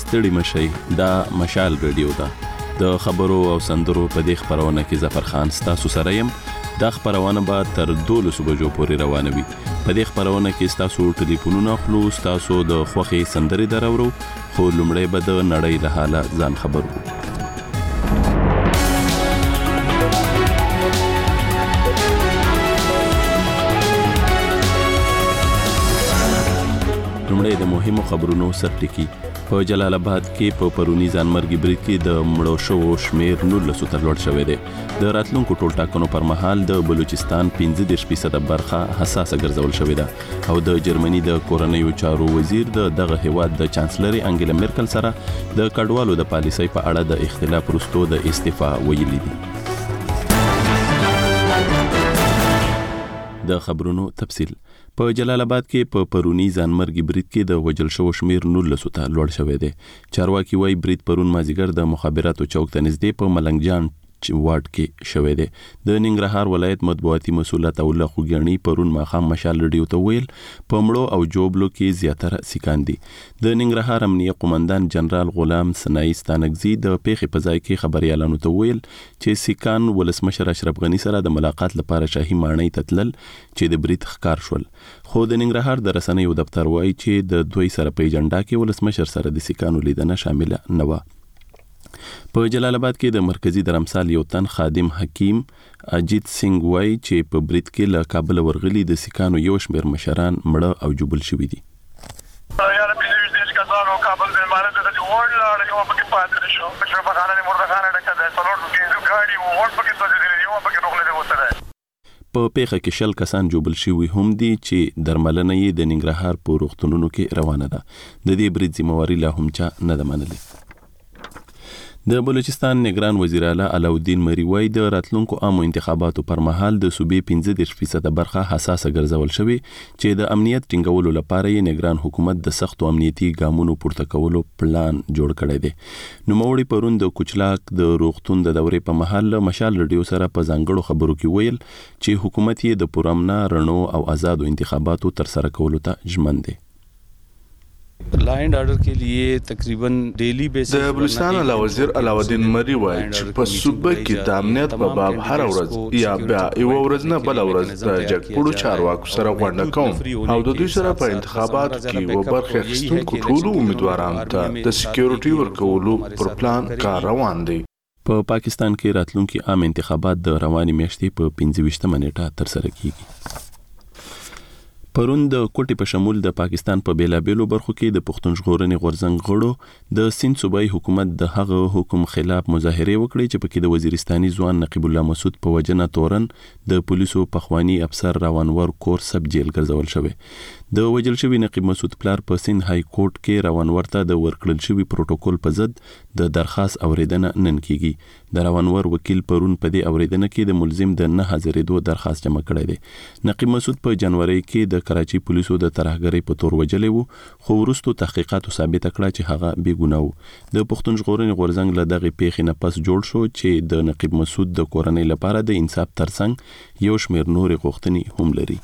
ستړي مشئ دا مشال رادیو ده د خبرو او سندرو په دې خبرونه کې ظفر خان ستاسو سره يم. دا خبرونه به تر 12 بجو پورې روانه وي. په دې خبرونه کې ستاسو ټلیفونونه خلو ستاسو د خوخي سندري درورو خو لومړی به د نړۍ له حاله ځان خبرو. لومړی د مهمو خبرونو سرټکی. په جلال آباد کې په پرونی ځانمرګي برید کې د مړو شوو شمیر 19 ته لوړ شوی دی. د راتلونکو ټولټاکنو پر مهال د بلوچستان 15% برخه حساسه ګرځول شوې ده او د جرمني د کورنیو چارو وزیر دغه هیواد د چانسلر انګیلا میرکل سره د کډوالو د پالیسۍ په اړه د اختلاف وروسته د استعفا ویلي دي. د خبرونو تفصیل. په جلال آباد کې په پرونی ځانمرګي برید کې د وجل شوو شمیر 19 ته لوړ شوی دی. چارواکي وايي برید پرون مازیګر د مخابراتو چوک ته نږدې په ملنګ جان وارد کې شوی دی. د ننګرهار ولایت مطبوعاتي مسؤل الله خوګیانی پرون ماخام مشال رادیو ته ویل په مړو او جوبلو کې زیاتره سیکان دي. د ننګرهار امنیه قومندان جنرال غلام سنائی ستانکزی د پیښې په ځای کې خبريالانو ته ویل چې سیکان ولسمشر اشرف غنی سره د ملاقات لپاره شاهي ماڼۍ ته تلل چې د برید ښکار شول. خو د ننګرهار د رسنیو دفتر وایي چې د دوی سره په ایجنډا کې ولسمشر سره د سیکانو لیدنه شامل نه و. په جلال آباد کې د مرکزی درمسال یو تن خادم حکیم اجیت سنگ وای چې په برید کې له کابل ورغلي د سیکانو یو شمیر مشران مړه او جوبل شوي دي. یاره په دې کسانو کابل د امارات د جوړ لاړ یو پکې پاتې شو چې په خانه مرده ډکه ده څلور کې ګاډي وو پکې څه یو پکې روغله وته. په پیښه کې شل کسان جوبل شوي هم دي چې درملنه یې د ننګرهار په روغتونونو کې روانه ده. د دې برید ذمہواری لا هم چا نه ده منلې. د بلوچستان نگران وزیر اعلی علاؤالدین مري وای د راتلونکو عامو انتخاباتو پر مهال د صوبې 15% برخه حساسه ګرځول شوی چې د امنیت ټینګولو لپاره یې نگران حکومت د سختو امنیتي ګامونو پورته کولو پلان جوړ کړی دی. نوموړي پرون د کوچلاک د روغتون د دورې په مهال مشال رادیو سره په ځانګړو خبرو کې ویل چې حکومت یې د پرامنا رڼو او آزادو انتخاباتو تر سره کولو ته ژمن دی. لائن آرڈر کے لیے تقریباً ډیلی بیسس د بلوچستان اعلی وزیر علاؤالدین مري وایي چې په صوبه کې د امنیت په باب هر ورځ یا بیا یو ورځ نه بل ورځ د جګپوړو چارواکو سره غونډه کوم او د دوی سره په انتخاباتو کې و برخه اخیستونکو ټولو امیدوارانو ته د سکیورټي ورکولو پر پلان کار روان دی. په پاکستان کې راتلونکي عام انتخابات د رواني میاشتې په 25 نیټه تر سره کیږي. پرون د کوټي په شمول د پاکستان په بیلابېلو برخو کې د پښتون ژغورنې غورځنګ غړو د سیند صوبایي حکومت د هغه حکم خلاف مظاهره وکړي چې پکې د وزیرستاني ځوان نقیب الله مسعود په وجنه تورن د پولیسو پخوانی افسر روانور کور سب جیل ګرځول شوی. د وجل شوی نقیب مسعود پلار په سیند های کورټ کې روانور ته د ورکړل شوی پروتوکول په ضد د درخواست اوریدنه نن کیږي. د روانور وکیل پرون په دې اوریدنه کې د ملزم د نه حاضرېدو درخواست جمع کړی دی. نقیب مسعود په جنوري کې د کراچي پولیسو د ترهګرۍ په تور وجلې وو خو وروسته تحقیقاتو ثابت کړه چې هغه بې ګناه و. د پښتون ژغورنې غورځنګ له دغه پیښې نه پس جوړ شو چې د نقیب مسعود د کورنۍ لپاره د انصاف ترڅنګ یو شمېر نورې غوښتنې هم لري.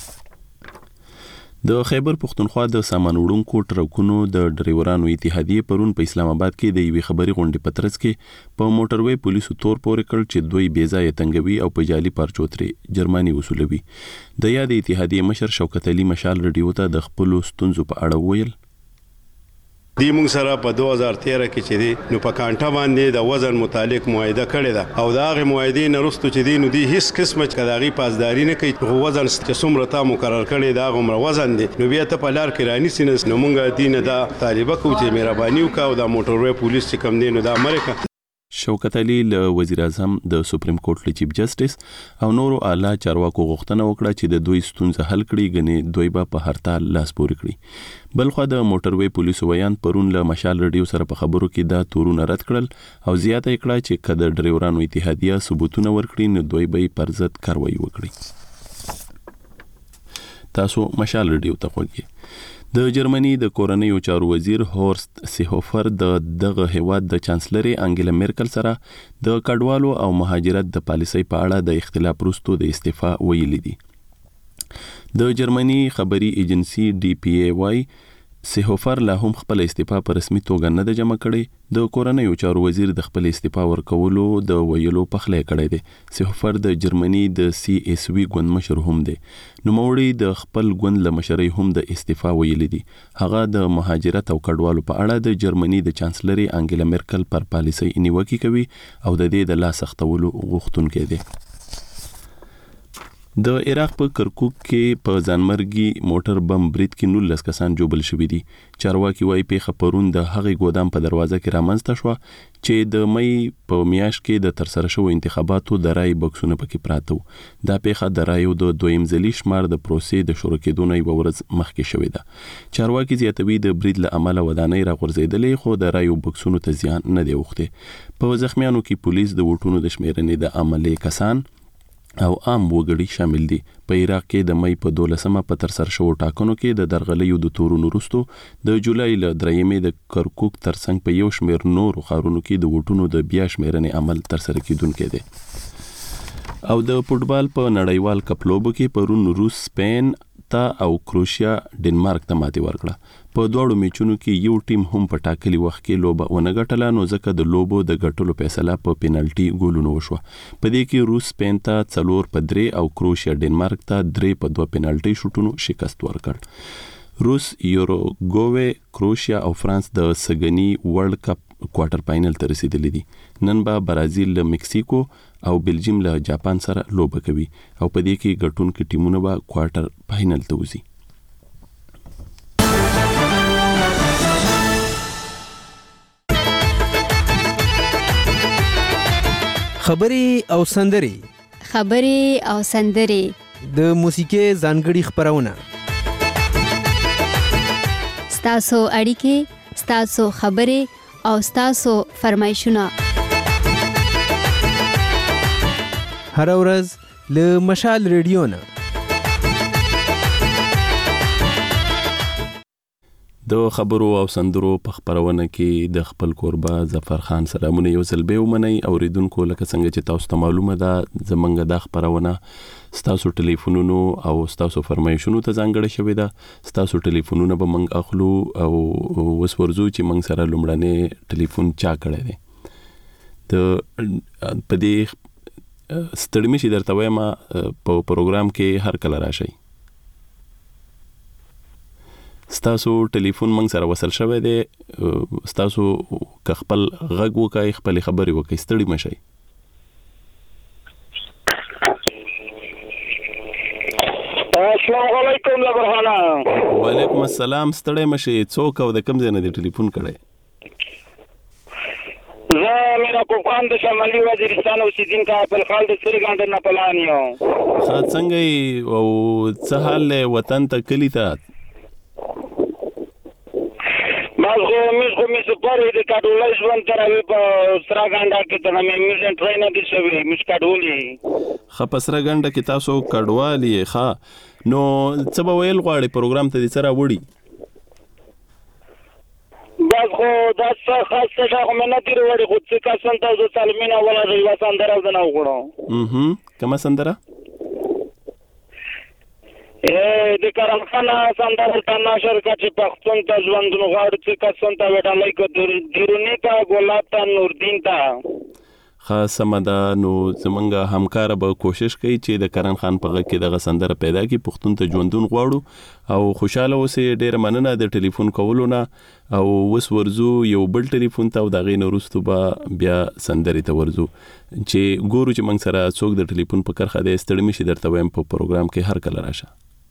د خیبر پښتونخوا د سامان وړونکو ټرکونو د ډرایورانو اتحادیه پرون په اسلام آباد کې د یوې خبري غونډې په ترڅ کې په موټروي پولیسو تور پورې کړ چې دوی بې ځایه تنګوي او په جعلي پرچوتري جرماني وصولوي. د یاد اتحادیه مشر شوکت علي مشال رادیو ته د خپل ستونزو په اړه ویل دی موږ سره په 2013 کې چې دی نو په کانټا باندې د وزن متعلق معاهده کړې ده او دا غي معاهده نه رسټو چې دی نو دی هیڅ قسمه کداغي پاسداري نه کوي. وزن چې څومره تا مقرر کړي دا غومره وزن دی نو بیا ته په لار کې رانی سینس نو موږ دینه دا طالبه کو چې مهرباني وکاو دا موټروي پولیس چې کم دی نو دا امریکا. شوکت علي له وزیر اعظم د سپریم کورټ له چیف جسټس او نورو اعلی چارواکو غوښتنه وکړه چې د دوی ستونزه حل کړي غني دوی به په هړتال لاس پورې کړي. بلخو د موټروي پولیسو ویان پرون له مشال رادیو سره په خبرو کې دا تورونه رد کړل او زیاته کړه چې کله ډرایورانو اتحادیه ثبوتونه ورکړي نو دوی به پر ضد کاروایی وکړي. تاسو مشال رادیو ته خوږی. د جرمني د کورنیو چارو وزیر هورست سیهوفر دغه هیواد د چانسلر انګیلا میرکل سره د کډوالو او مهاجرت د پالیسۍ په اړه د اختلاف وروسته د استعفا ویلي دي. د جرمني خبري ایجنسی DPA وايي سیهوفر لا هم خپل استعفا په رسمي توګه نه د جمع کړي. د کورنیو چارو وزیر د خپل استعفا ورکولو د ویلو پخلی کړی دی. سیهوفر د جرمني د CSW ګوند مشر هم دی. نوموړي د خپل ګوند له مشرۍ هم د استعفا ویلي دي. هغه د مهاجرت او کډوالو په اړه د جرمني د چانسلري انګیلا مرکل پر پالیسۍ نیوکه کوي او د دې د لاس سختولو غوښتونکی دی. د عراق په کرکوک کې په ځانمرګي موټر بم برید کې 19 کسان جوبل شوي دي. چارواکي وايي پیښه پرون د هغې ګودام په دروازه کې رامنځته شوه چې د مې په میاشت کې د ترسره شوو انتخاباتو د رای بکسونه پکې پراته وو. دا پیښه د رایو د دویم ځلي شمار د پروسې د شروع کېدو نه یوه ورځ مخکې شوې ده. چارواکي زیاتوي د برید له امله ودانۍ راغورځېدلې خو د رایو بکسونو ته زیان نه دی اوښتی. په زخمیانو کې پولیس د ووټونو د شمیرنې د عملې کسان او عام وګړي شامل دي. په عراق کې د مې په 12مه په ترسره شوو ټاکنو کې د درغلیو د تورونو وروسته د جولای له 3مې د کرکوک ترڅنګ په یو شمېر نورو ښارونو کې د ووټونو د بیا شمیرنې عمل ترسره کیدونکی دی. او د فوټبال په نړیوال کپ لوبو کې پرون روس سپین ته او کروشیا ډنمارک ته ماتې ورکړه. په دواړو میچونو کې یو ټیم هم په ټاکلي وخت کې لوبه ونه ګټله، نو ځکه د لوبو د ګټلو فیصله په پینالټي ګولونو وشوه. په دې کې روس سپین ته 4-3 او کروشیا ډنمارک ته 3-2 پینالټي شوټونو شکست ورکړ. روس، یوروګوي، کروشیا او فرانس د سګنی ورلد کپ کوارټر فائنل ته رسیدلی دي. نن به برازیل له مکسیکو او بلجیم له جاپان سره لوبه کوي او په دې کې ګټونکي ټیمونه به کوارټر فائنل ته وځي. خبرې او سندرې د موسیقي ځانګړي خبرونه، ستاسو اړیکې، ستاسو خبرې او ستاسو فرمایشونه هر ورځ له مشال ریډیو نه. د خبرو او سندرو په خبرونه کې د خپل کوربه ظفر خان سلامونه یو ځل به ومنئ. اوریدونکو لکه څنګه چې تاسو ته معلومه ده زمونږ د خبرونه ستاسو ټلیفونونو او ستاسو فرمایشونو ته ځانګړې شوې ده. ستاسو ټلیفونونه به موږ اخلو او وس ورزو چې موږ سره لومړنی ټلیفون چا کړی دی. د په دې ستړي مشي درته وایم په پروګرام کې هر کله راشي. ستاسو ټلیفون موږ سره وصل شوی دی. ستاسو که خپل غږ وکای، خپل خبرې وکای، ستړي مشي. السلام علیکم برهانا. وعلیکم السلام. ستړي مشي. څوک او د کوم ځای نه دی ټلیفون کړی؟ زه میرا کوفان د شمالي وزیرستان اوسیدونکی عبدالخالق د سریګاند نه پلان یم. ښه، څنګه او څه حال وطن ته کلی ته؟ مش پاره د کډولای ژوند ترې په سراګاندا کې ته مې میشن ټرین کې شوی مش کډولې. خپسره ګنده کې تاسو کډوالي ښه، نو څه به ویل غواړي پروګرام ته دې سره وړي؟ بس خو دا څه خاصه دا کوم نه تیر وړي خو څه کا سنت او سالمینا ولا ریوا سندره او نه وګړو. کومه سندره؟ د کرم خان سندره تنا شرکت پښتون ته ژوند نو غاړو څه کا سنت وډالای کو درونی تا ګلاب تا نوردین تا. خاصه مده نو زمونږ همکار به کوشش کوي چې د کرن خان په غږ کې دغه سندره پیدا کړي. پښتون ته ژوندون غواړو او خوشاله اوسئ. ډېر مننه د ټلیفون کولو نه. او وس ورزو یو بل ټلیفون ته او د هغې نه وروستو به بیا سندرې ته ورزو چې ګورو چې موږ سره څوک د ټلیفون په کرښه دی. ستړي مشي درته وایم په پروګرام کې هر کله راشه.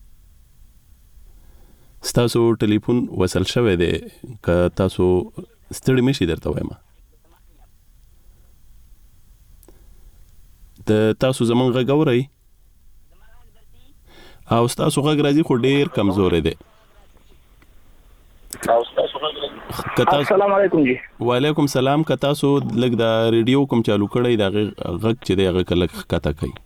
ستاسو ټلیفون وصل شوی دی، که تاسو ستړي مشي درته وایم. د تاسو زمون غږ اورئ او ستاسو غږ راځي خو ډیر کمزور دی. السلام علیکم جی. وعلیکم السلام. که تاسو لږ د ریډیو کوم چالو کړی دا غږ چې دی هغه کله ښکته کوي.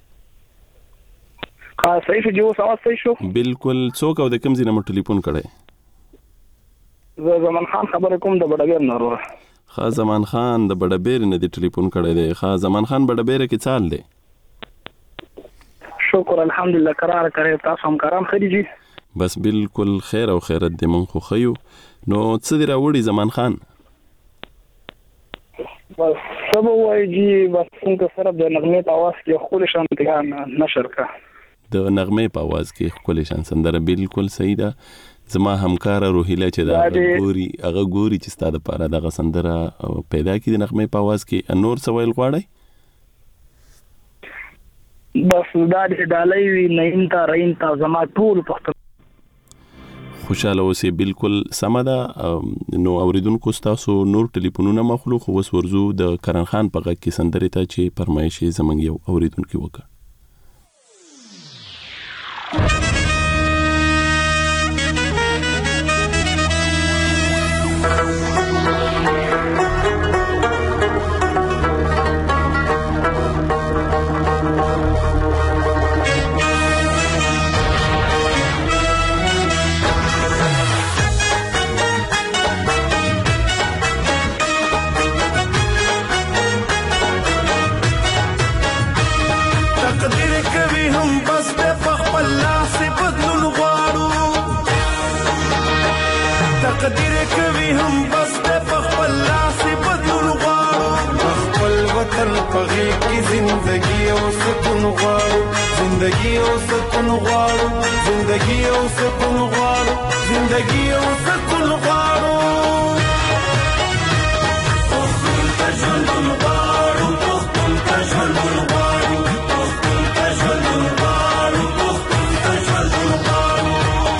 صحیح شو جو ساوات صحیح شو. بالکل. څوک او د کوم ځای نه مو ټلیفون کړی؟ زه زمان خان خبرې کوم د بډبیر نه وروره. ښه، زمان خان د بډبیر نه دی ټلیفون کړی دی. ښه، زمان خان بډبیره کې څه حال دی؟ شکر الحمدلله. قرار کرے تاسو هم کرام خدي جی. بس بالکل خیر او خیرت دې مونږ خو خیو. نو څه دې راوړي زمان خان؟ بس سبا وایي جی بس څنګه سره د نغمې په आवाज کې خپل شانتیا نشر کا د نغمې په आवाज کې خپل شان سندره بالکل صحیح ده. زما همکار روحیله چې دا ګوري چې ستاسو لپاره دغه سندره پیدا کړي د نغمې په आवाज کې نور څه ویل غواړي؟ بس دا د ډالۍ وی نه انتا رینتا زما ټول پښتو خوشاله اوسې. بالکل سمه ده. نو اوریدونکو ستاسو نور ټلیفونونه مخلو خو وس ورزو د کرن خان په غږ کې سندرې ته چې فرمایش یې زمونږ یو اوریدونکو وکړ. تقدیر کوي هم بس په خپل لاس بدلون غواړو خپل وطن په غېږ کې زندګي او سکون غواړو زندګي او سکون غواړو زندګي او سکون غواړو زندګي او سکون غواړو پښتون ته ژوندون غواړو پښتون ته ژوندون غواړو پښتون ته ژوندون غواړو پښتون ته ژوندون غواړو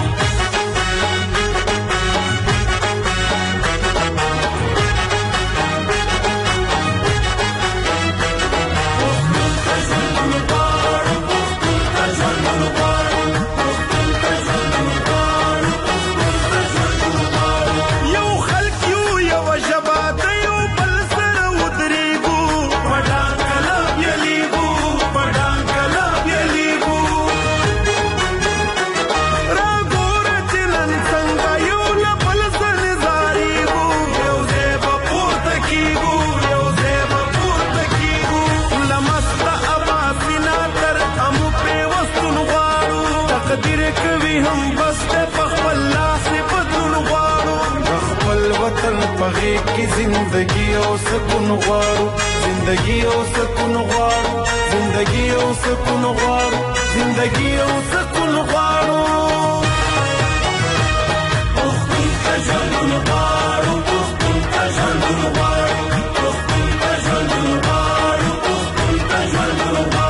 زندگی او سکون غواړو زندگی او سکون غواړو زندگی او سکون غواړو زندگی او سکون غواړو پښتون ته ژوندون غواړو پښتون ته ژوندون غواړو پښتون ته ژوندون غواړو پښتون ته ژوندون غواړو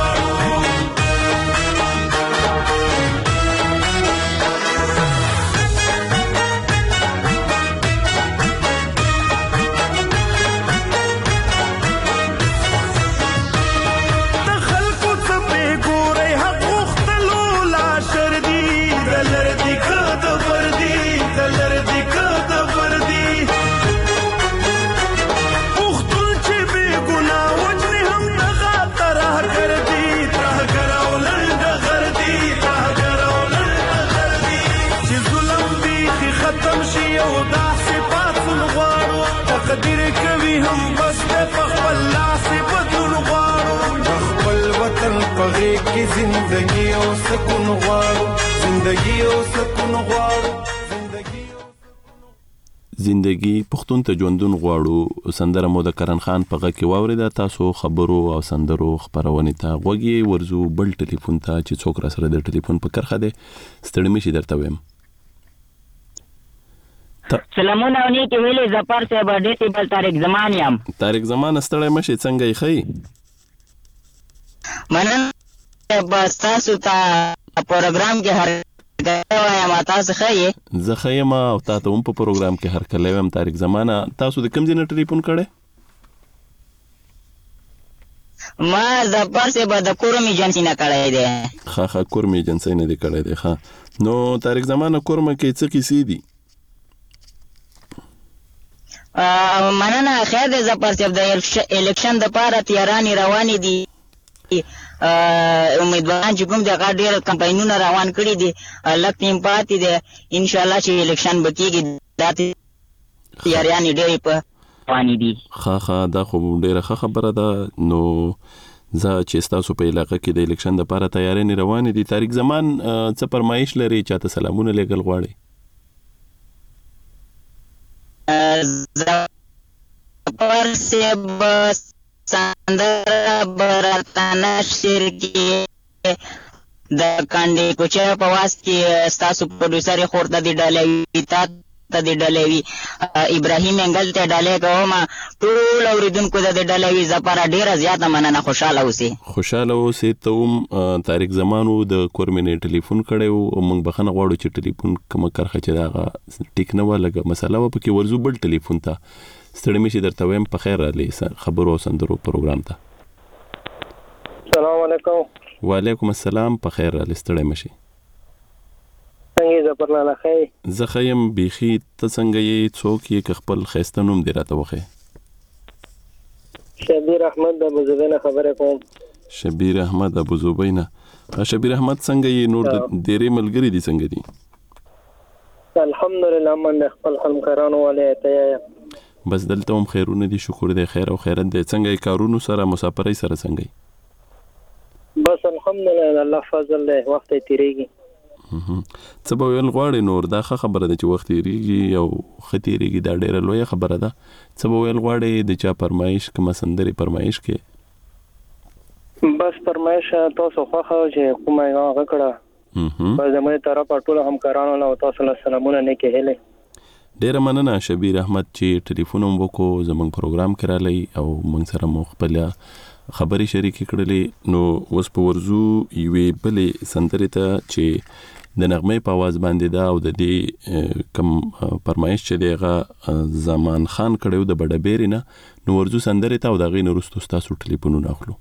تقدیر کوي هم بس په خپل لاس بدلون غواړو خپل وطن په غېږ کې زندګي او سکون غواړو زندګي او سکون غواړو زندگی پښتون ته ژوندون غواړو سندره مو د کرن خان په غږ کې واوریده. تاسو خبرو او سندرو خبرونه ته غوږی ورزو بل ټلیفون ته چې څوک را سره د ټلیفون په کرخه ده ستړي مشي درته ویم. سلامونه ونی کې ویلې زپار صاحب ډېر بل طارق زمان یم. طارق زمان ستړی مشي څنګه یې خی؟ مننه بس تاسو ته پروګرام کې هر وایم تاسو خی؟ زه خیم او تاسو هم په پروګرام کې هر کله ویم. طارق زمان تاسو د کوم ځای نه ټلیفون کړی؟ ما زپار صاحب د کورم ایجنسی نه کړی دی. ښه کورم ایجنسی نه دی کړی دی. ښه نو طارق زمان کورم کې څه کیسې دي؟ مننه خیر دې زپار صاحب د الیکشن د پاره تیارانی روانې دي. امیدواران چې کوم دغه ډېر کمپاینونه روان کړي دي لږ ټیم پاتې دی ان شاء الله چې الیکشن به کېږي دا تیاریانې ډېرې په روانې دي. ښه دا خو ډېره ښه خبره ده. نو زه چې تاسو په علاقه کې د الیکشن لپاره تیارې روانې دي، طارق زمان څه فرمایش لري؟ چاته سلامونه لېږل غواړي؟ زفر صاحب سندره براتانه شیر کې د کاندې کوچه په واسط کې ستاسو پروډوسر خور د ډالوي تا د ډالوي ابراهیم انګل ته ډالې کوم. ټول اوریدونکو د ډالوي زپاره ډیره زیاته مننه. خوشاله اوسئ. ته هم طارق زمانو د کورمینې ټلیفون کړی او موږ بخښنه غواړو چې ټلیفون کومه کرخه چې دغه ټیک نه وه، لږه مسله وه پکې، ورځو بل ټلیفون ته. ستړی مې شي درته وایم په خیر راغلی خبرو او سندرو پروګرام ته. السلام علیکم. وعلیکم السلام. په خیر راغلی، ستړی مې شي. څنګه زپرلاله خی؟ زه ښه یم بیخي. ته څنګه یې؟ څوک یې که خپل ښایسته نوم دې راته وښیې. شبیر احمد د ابوظبي نه خبرې کوم. شبیر احمد ابوظبي نه. شبیر احمد څنګه یې؟ نور د ډېرې ملګري دي څنګه دي؟ الحمدلله من د خپل همکارانو والې ته یم. بس دلته هم خیرونه دي، شکر دی، خیر او خیرت دی. څنګه یې کارونو سره، مسافرۍ سره څنګه یې؟ بس الحمدلله الله فضل دی، وخت یې تیریږي. څه به ویل غواړې نور؟ دا ښه خبره ده چې وخت تیریږي او ښه تیریږي، دا ډېره لویه خبره ده. څه به ویل غواړې؟ د چا فرمایش کومه سندرې فرمایش کې؟ بس فرمایش تاسو خوښه چې کومه یې هغه کړه، بس زموږ طرفه ټولو همکارانو له تاسو له سلامونه نیکې هیلې. ډېره مننه شبیر احمد چې ټلیفون هم وکړو، زموږ پروګرام کې رالی او موږ سره مو خپله خبرې شریکې کړلې. نو اوس په ورځو یوې بلې سندرې ته چې د نغمې په आवाज باندې ده او د دې کم فرمایش چې دی هغه زمان خان کړی و د بډبېرې نه، نو ورځو سندرې ته او د هغې نه وروسته ستاسو ټلیفونونه اخلو.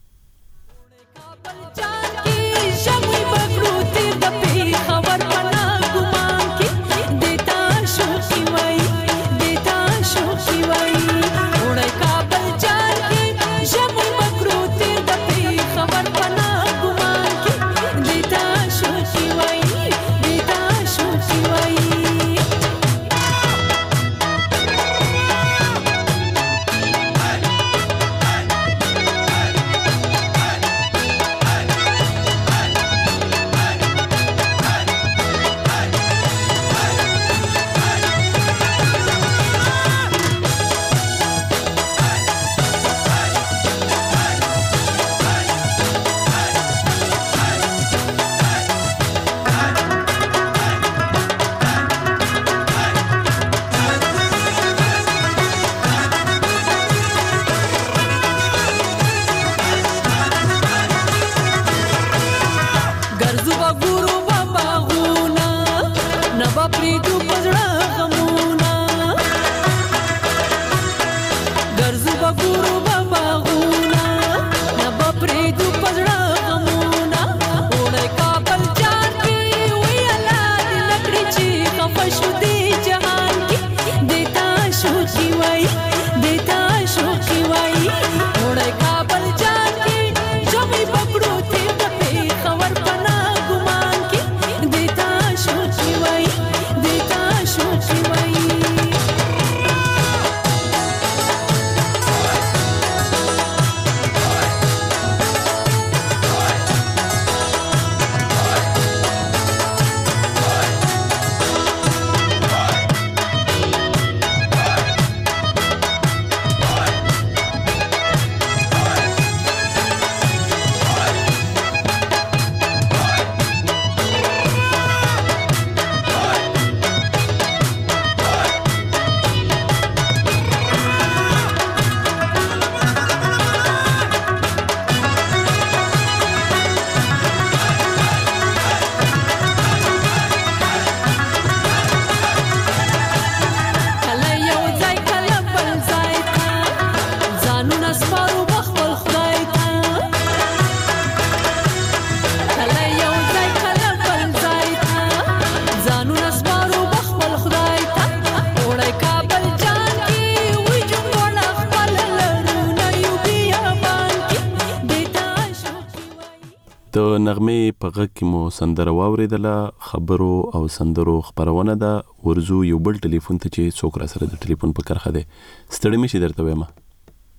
د نغمې په غږ کې مو سندره واورېدله. خبرو او سندرو خپرونه ده. ورځو یو بل ټلیفون ته چې څوک را سره د ټلیفون په کرخه دی. ستړی مې شي درته وایم.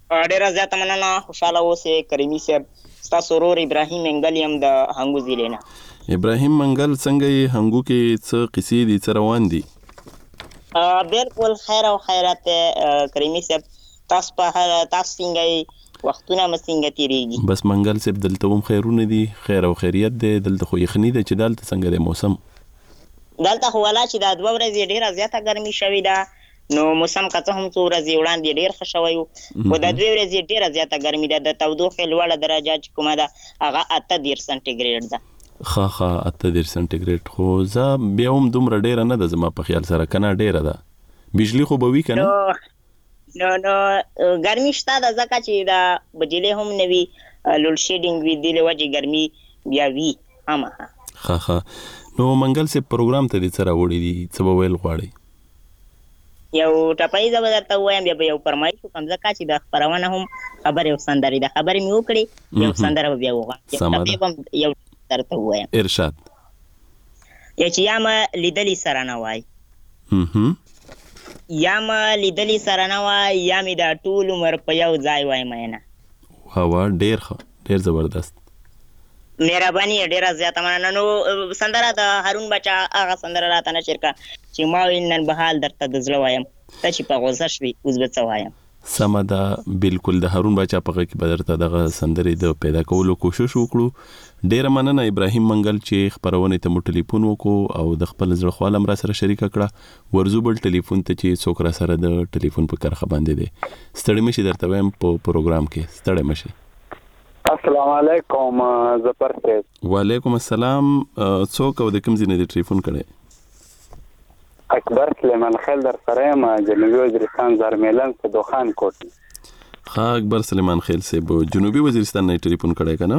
ډیره زیاته مننه، خوشاله اوسئ. کریمي صاحب ستاسو ورور ابراهیم منګل یم د هنګو ضلع نه. ابراهیم منګل څنګه یې هنګو کې څه قصې دي څه روان دي؟ بالکل خیر او خیرات کریمي صاحب. تاسو څنګه یې؟ وختونه مو څنګه تیریږي؟ بس منګل صاحب دلته هم خیرونه دي، خیر او خیریت دی. دلته خو یخني ده چې دلته څنګه دی موسم؟ دلته خو والا چې دا 2 ورځې ډیره زیاته ګرمي شوې ده، نو موسم که څه هم 2 ورځې وړاندې ډیر ښه شوی و، خو دا 2 ورځې ډیره زیاته ګرمي ده. د تودوخې لوړه درجه چې کومه ده هغه 18 سانتیګریډ ده. ښه 18 سانتیګریډ. خو زه بیا هم دومره ډیره نه ده زما په خیال سره، کنه ډیره ده. بجلی خو به وي کنه؟ نو ګرمي شته ده، ځکه چې دا بجلی هم نه وي، لوډ شیډینګ وي، دې وجې ګرمي بیا وي همه. ښه نو منګل صاحب پروګرام ته دې څه راوړي دي، څه به ویل غواړئ؟ یو ټپایي زه به درته ووایم، بیا به یو فرمایش وکړم، ځکه چې د خپرونه هم خبرې او سندرې ده. خبرې مې وکړې، یو سندره به بیا وغواړم، یو درته ووایم. ارشاد. یا چې یا مه لیدلي سره نه وای، یا مه لیدلي سره نه وای، یا مې دا ټول عمر په یو ځای وای مینه. وا ډېر ښه، ډېر زبردست. مهرباني ډیره زیاته مننه. نو سندره د هارون بچا هغه سندره راته نشر کا چې ما ویل نن به حال درته د زړه وایم، ته چې په غوسه شوې اوس به څه وایم. سمه ده، بالکل د هارون بچا په غږ کې به درته دغه سندرې د پیدا کولو کوشش وکړو. ډیره مننه ابراهیم منګل چې خپرونې ته مو ټلیفون وکړو او د خپل زړه خواله را سره شریکه کړه. ورځو بل ټلیفون ته چې څوک را سره د ټلیفون په کرخه باندې دی. ستړی مشي درته وایم په پروګرام کې، ستړی مشي. السلام علیکم ظفر صاحب. وعلیکم السلام. څوک او د کوم ځای نه دی ټلیفون کړی؟ اکبر سلیمان خیل در سره یم، جنوبي وزیرستان زرمیلن په دوخان کوټ. ښه اکبر سلیمان خیل صاحب جنوبي وزیرستان نه ټلیفون کړی که نه؟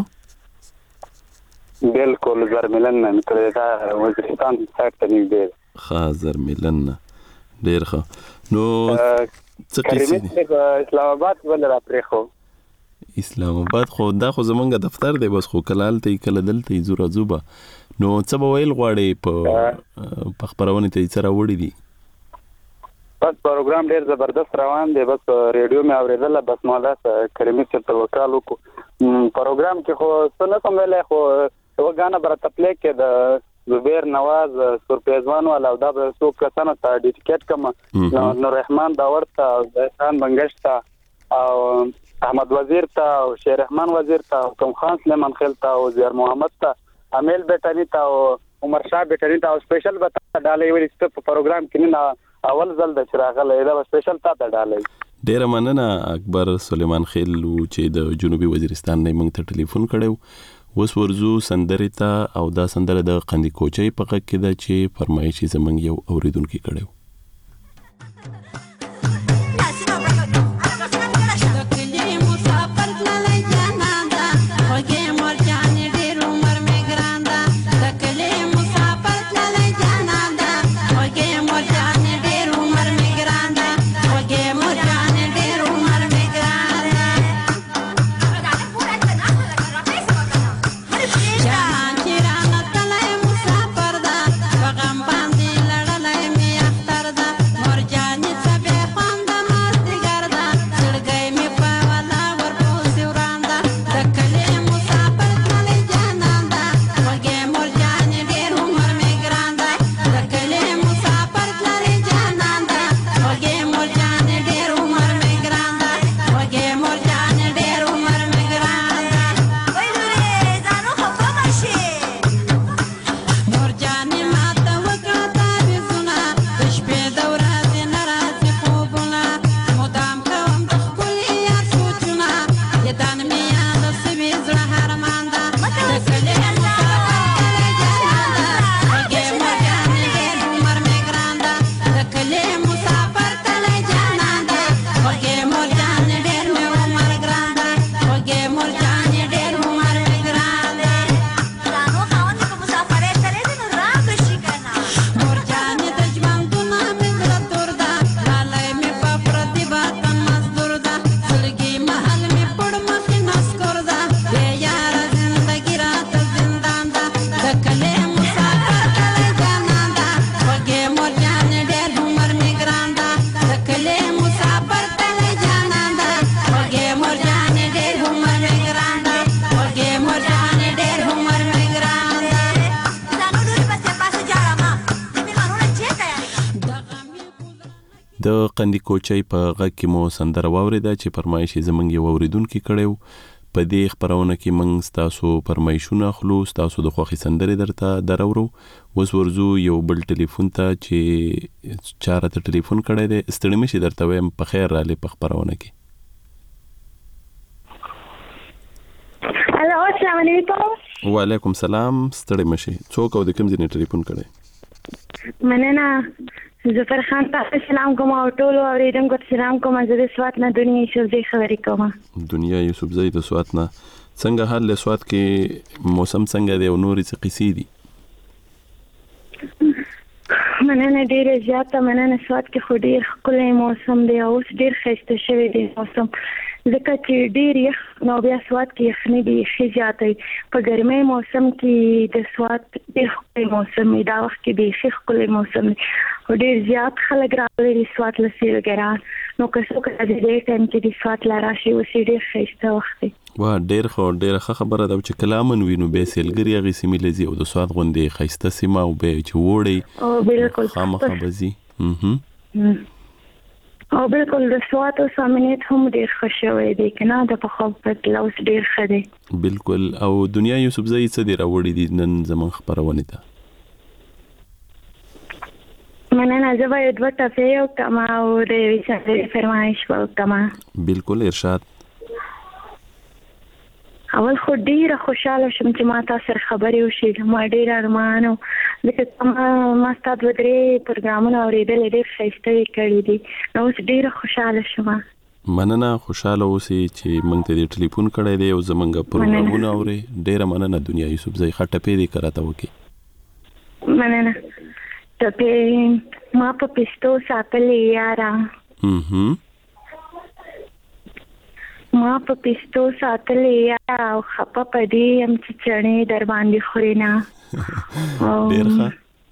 بالکل زرمیلن نه مې کړی، دا وزیرستان سایډ ته نږدې ده. ښه زرمیلن نه، ډېر ښه. نو څه قصې دي؟ اسلام آباد ولې را پرېښو؟ اسلام آباد خو دا خو زمونږ دفتر دی، بس خو کله هلته یې کله دلته یې ځو راځو به. نو څه به ویل غواړې په خپرونې ته یې څه راوړي دي؟ بس پروګرام ډېر زبردست روان دی، بس ریډیو مې اورېدله، بس ما داسې کریمي صاحب ته وکال وکړو. پروګرام کې خو څه نه کوم ویلی، خو یوه ګانه به راته پلی کړې د زبیر نواز سورپیزوان والا، او دا به څو کسانو ته ډیډیکیټ کړم، نور رحمان داور ته او احسان بنګش ته او احمد وزیر ته او شیر رحمان وزیر ته او کوم خان سلیمان خیل ته او زیر محمد ته، امیل بیٹانی ته او عمر شاه بیٹانی ته، او سپیشل به تا ډالۍ ویلي چې په پروګرام کې نه اول ځل د چې راغلی، دا به سپیشل تا ته ډالۍ. ډېره مننه اکبر سلیمان خیل چې د جنوبي وزیرستان نه موږ ته ټلیفون کړی. اوس ورځو سندرې ته، او دا سندره د قندي کوچۍ په غږ کې ده چې فرمایش یې زموږ یو اورېدونکي کړی. Jana kirana tale musafar da, bagam bandi ladalai mi akhtar. د قندی کوچي په غږ کې مو سندره واوریده چې فرمایش زمونږ یو اوریدونکو کړو. په دې خبرونه کې موږ تاسو فرمایشونه خلو تاسو د خوخي سندره درته درورو. وس ورزو یو بل ټلیفون ته چې چارته ټلیفون کړی دی ستړي مشي درته وایم په خیر را لې په خبرونه کې. الو السلام علیکم. وعلیکم سلام. ستړي مشي. څوک او د کوم ځای ټلیفون کړی؟ مننه. ظفر خان ته سلام کوم او ټول اوریدونکو ته سلام کوم. زه د سوات نه دنیا یوسفزۍ خبرې کوم. دنیا یوسفزۍ د سوات نه. څنګه حال له سوات کې موسم څنګه دی او نورې څه قصې دي؟ مننه ډیره زیاته مننه. سوات کې خو ډیر ښکلی موسم دی او اوس ډیر ښایسته شوی دی موسم ځکه چې ډیر یخ نو بیا سوات کې یخني دی ښه زیاته. په ګرمۍ موسم کې د سوات ډیر ښکلی موسم دی. دا وخت کې دی ښه ښکلی موسم دی او ډیر زیات خلک راغلي دي سوات له سیلګران. نو که څوک د دې ټایم کې د سوات له راشي اوس ډیر ښایسته وخت دی. وا ډیر ښه خبره ده چې کلامن وینو به سیلګری هغه سیمې لذي او د سوات غوندې ښایسته سیمه او به چې وړي او بالکل خامخا بزي. او بالکل د سوات او امنیت هم ډیر ښه شوی دی کنه د په خو په لوس ډیر ښه دی. بالکل. او دنیا یوسفزۍ څه دی راوړي دي نن زمون خبرونه ته؟ مننه. زه به دوه ټپې او کما او د ویسه فرمایش وکما. بالکل ارشاد. اول خو ډیره خوشاله شوم چې ما تاسو سره خبرې وشي. ما ډیر ارمانو لکه ما ستاسو د درې پروګرامونو اوریدل ډیر ښایسته کړی دي. نو اوس ډیره خوشاله شوم. مننه. خوشاله اوسې چې موږ ته دې ټلیفون کړی دی او زمونږ پروګرامونه اوري. ډیره مننه دنیا یوسفزۍ. خټپې دې کراته وکي. مننه. ټپې ما په پښتو ساتلې یارا. ما په پښتو ساتلې یارا او خپه پدې هم چې چڼې در باندې خورينا. ډیر ښه.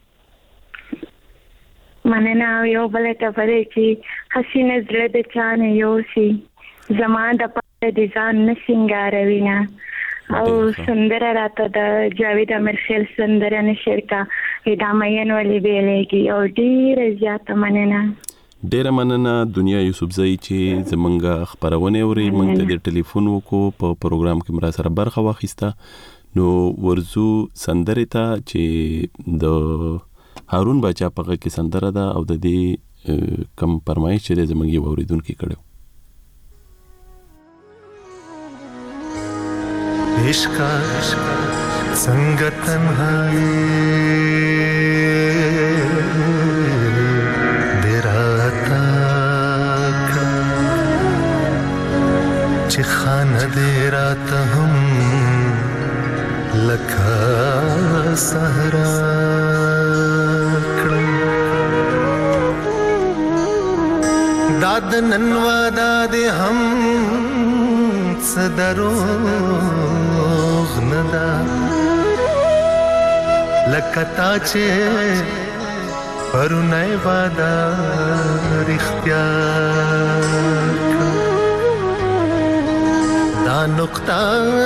مننه. یو بل ته پرې چې حسینه زړه د چانه یوسي زما د پاره دي ځان نه سنگاروینا. او سندره راته د جاوید امرخیل سندره نشر کا ادامین ولی بیلېږي او ډیر زیاته مننه. ډیره مننه دنیا یوسفزۍ چې زمونږ خبرونه اوري. موږ ته د ټلیفون وکړو په پروګرام کې مرا سره برخه واخیسته. نو ورزو سندره ته چې د هارون بچا په کې سندره ده او د دې کم فرمایش چې زمونږ یو اوریدونکو کړو. عشق संग तन्हाई देराता का चिखाना देरात हम लखा सहरा दाद नन्वा दाद हम सदरो नदा लकता चे परुनय वादा रिख्त्या दा नुक्ता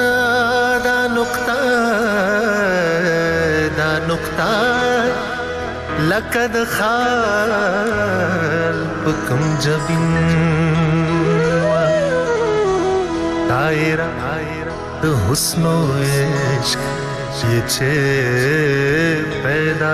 लकद खाल पकम जबिन दायरा तो हुस्नो इश्क ये छे पैदा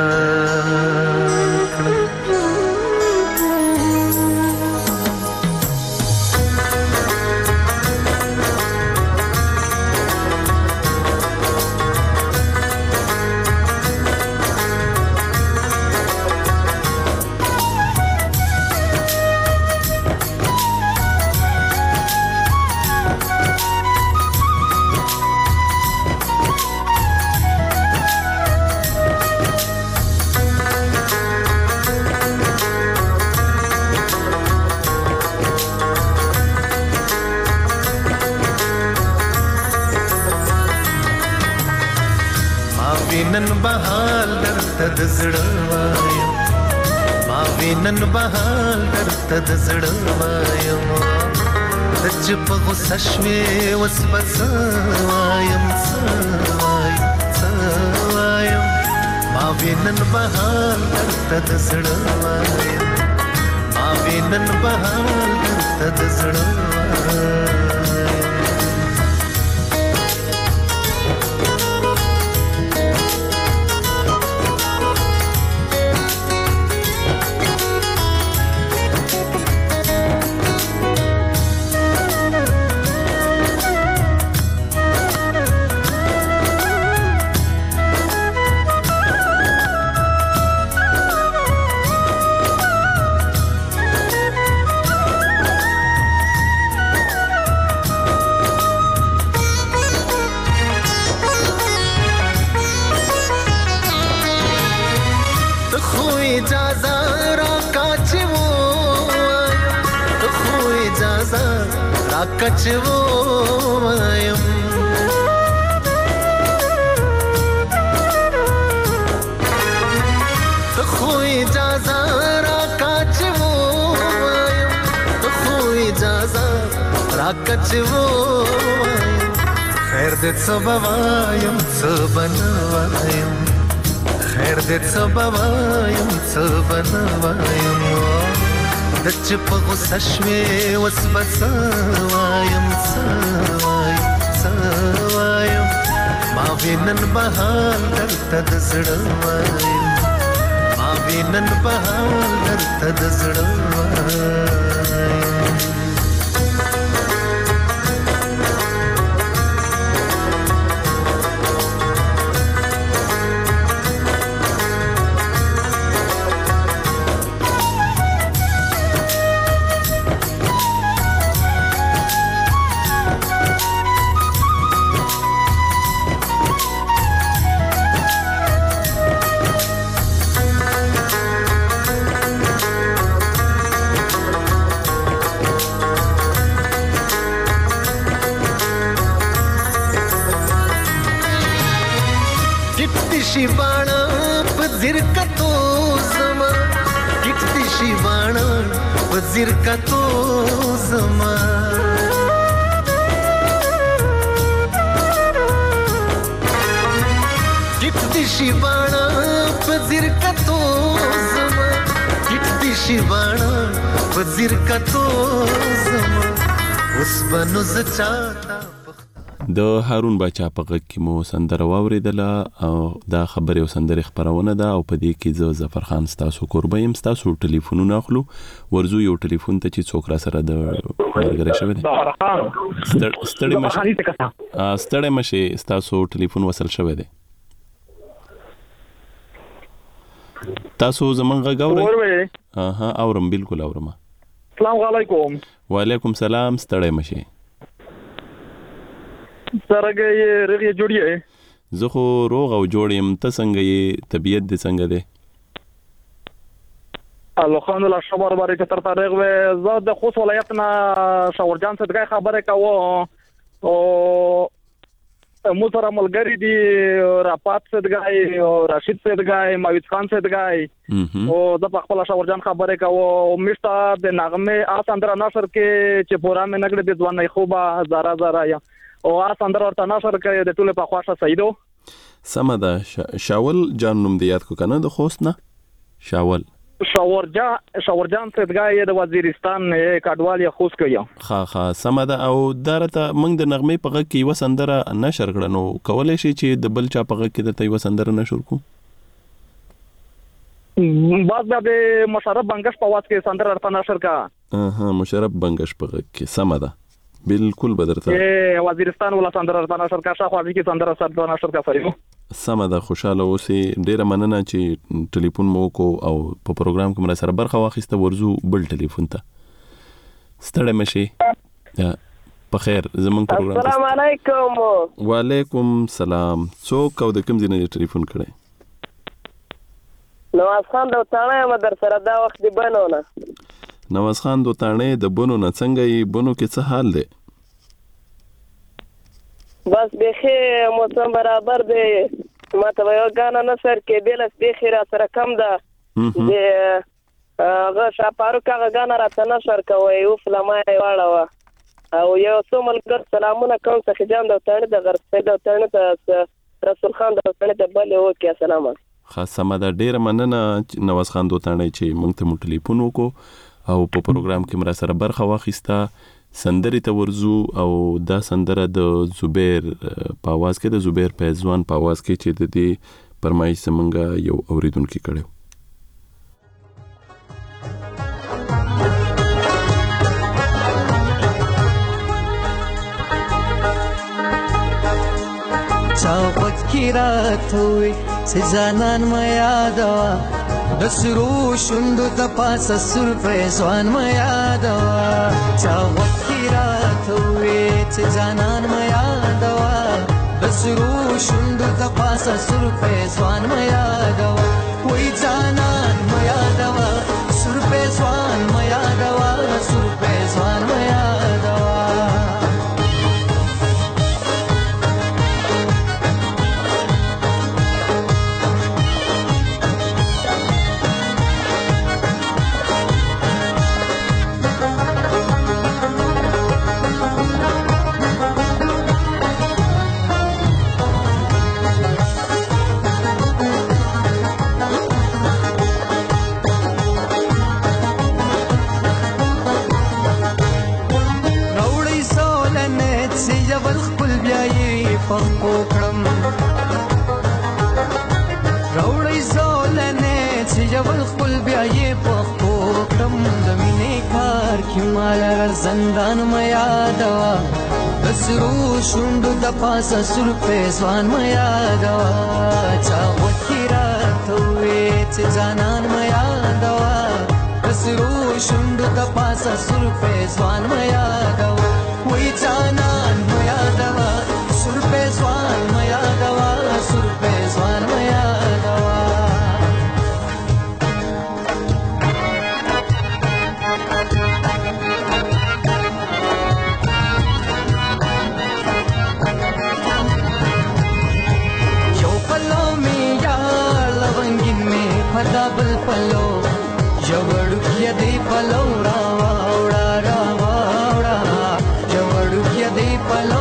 नन बहाल दर्द जड़वायम मावे नन बहाल दर्द जड़वायम सच पगो सश्वे वस बसवायम सवायम मावे नन बहाल दर्द जड़वायम मावे وینن بهال درته د زړه کچو وایم ته خو اجازه را کچو وایم ته خو اجازه را کچو وایم خیر دې څه بوایم څه بنوایم خیر دې څه بوایم څه بنوایم د چې په غوسه شوې اوس به څه وایم ما وینن بهال درته د زړه وایم ما وینن بهال درته د زړه وایم شیوانا پذیر کتو زما کټ شیوانا پذیر کتو زما کټ شیوانا پذیر کتو زما کټ شیوانا پذیر کتو زما اوس بنو زچاتا د هارون باچا په غږ کې مو سندره واورېدله او دا خبرې او سندرې خپرونه ده او په دې کې زه ظفر خان ستاسو کوربه یم ستاسو ټلیفونونه اخلو ورځو یو ټلیفون ته چې څوک را سره د ملګری شوی دی ستړی مشې ستاسو ټلیفون وصل شوی دی تاسو زمونږ غږ اورئ اورم بالکل اورم السلام علیکم وعلیکم سلام ستړی مشې څنګه یې رغې جوړې زه خو روغ او جوړ یم ته څنګه یې طبیعت دې څنګه دی الحمدلله شبر باندې تر تاریخ و زه د خوست ولایت نه شاورجان څخه خبره کوم او مو سره ملګری دي راپات صدګای او راشد صدګای ماوید خان صدګای او د خپل شاورجان خبره کوم او مشته د نغمه آساندر نشر کې چې پورا مې نګړې د ځوان نه خوبه زارا یا او آساندر ورته نشر کې د ټوله په خواشه سیدو سمدا شاول جان نوم دی یاد کو کنه د خوست نه شاورجان صدګای د وزیرستان کډوالي خوست کې ها سمدا او درته موږ د نغمه په غږ کې وسندره نشر کړنو کولای شي چې د بل چا په غږ کې د تی وسندره نشر کو بعد د مشرف بنگش په واس کې سندره ورته نشر کا مشرف بنگش په غږ کې سمدا بالکل بدرته وزیرستان ولا سندره ورته نشر کا شاخوالي کې سندره ورته نشر کا سړیو سمدا خوشاله اوسې ډیره مننه چې ټلیفون مو کو او په پروګرام کې مر سره برخه واخیسته ورزو بل ټلیفون ته ستړی مشي په خیر زمونږ پروګرام السلام علیکم وعلیکم سلام څوک او د کوم ځای نه ټلیفون کړی نواز خان دوتانه مدر سره دا وخت دی بنونه نواز خان دوتانه د بونو نه څنګه یې بونو کې څه حال دی بس بخیر موسم برابر دی ما ته یو غانا نصر کې بیل بخیر سره کم ده د هغه شاپارو کا غانا راته نشر کوي او فلمای واړه او یو څو ملګر سلامونه کوم څخه جام دوتانه د غرب سید دوتانه ته رسول خان دوتانه ته بل وکي سلام خاصه مده ډیر مننه نواز خان دوتانه چې مونږ ته ټلیفون وکړو او په پروګرام کې مرا سره برخه واخیسته. سندرې ته ورزو او دا سندره د زبیر په आवाज کې د زبیر پیزوان په आवाज کې چې د دې فرمایش څنګه یو اوریدونکو کړو. چاوت کی رات ہوئی سے جانان میادوا دسرو شندو تپاس سر پیزوان میادوا چاوت کی رات ہوئی سے جانان میادوا دسرو شندو تپاس سر پیزوان میادوا کوئی جانان میادوا سر پیزوان میادوا سر پیزوان میادوا پخو کړم راوړی زولنې چې جبل خپل بیا یې پخو کړم د مینې کار کې مال زندان مې یادوا دسرو شوندو د پاسه سر پیزوان مې یادوا چا وکی راته وې چې جانان مې یادوا دسرو شوندو د پاسه سر پیزوان مې یادوا وې جانان مې یادوا سر پیزوان میا دوا سر پیزوان میا دوا یو پلو می یا لونگین می پدا بل پلو جوړو کې دی پلو راوا وړا راوا وړا جوړو کې دی پلو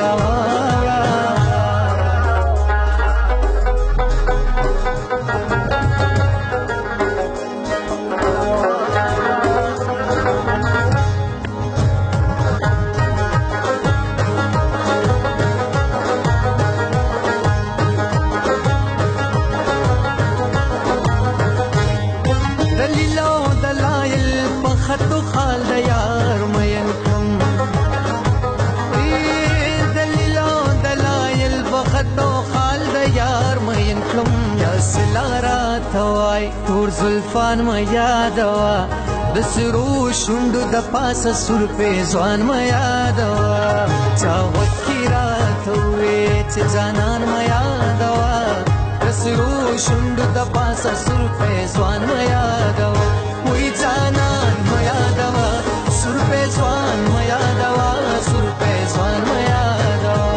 تور زلفان ما یادوا دسرو شوندو د پاسه سر پیزوان ما یادوا چا وکی رات وې چې جانان ما یادوا دسرو شوندو د پاسه سر پیزوان ما یادوا وې جانان ما یادوا سر پیزوان ما یادوا سر پیزوان ما یادوا